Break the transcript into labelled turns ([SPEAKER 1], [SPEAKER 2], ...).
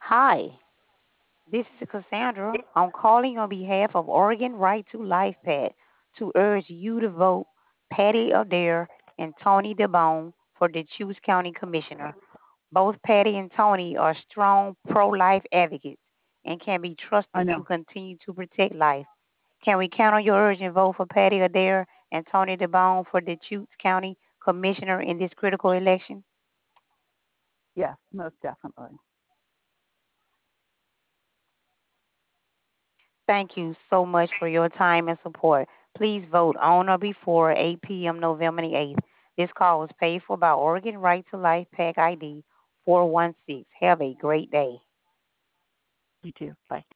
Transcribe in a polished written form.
[SPEAKER 1] Hi, this is Cassandra. I'm calling on behalf of Oregon Right to Life PAC to urge you to vote Patty Adair and Tony DeBone for the Deschutes County Commissioner. Both Patty and Tony are strong pro-life advocates and can be
[SPEAKER 2] I
[SPEAKER 1] trusted to
[SPEAKER 2] know.
[SPEAKER 1] continue to protect life. Can we count on your urgent vote for Patty Adair and Tony DeBone for the Deschutes County Commissioner in this critical election?
[SPEAKER 2] Yes, most definitely.
[SPEAKER 1] Thank you so much for your time and support. Please vote on or before 8 p.m. November the 8th. This call was paid for by Oregon Right to Life PAC ID 416. Have a great day.
[SPEAKER 2] You too. Bye.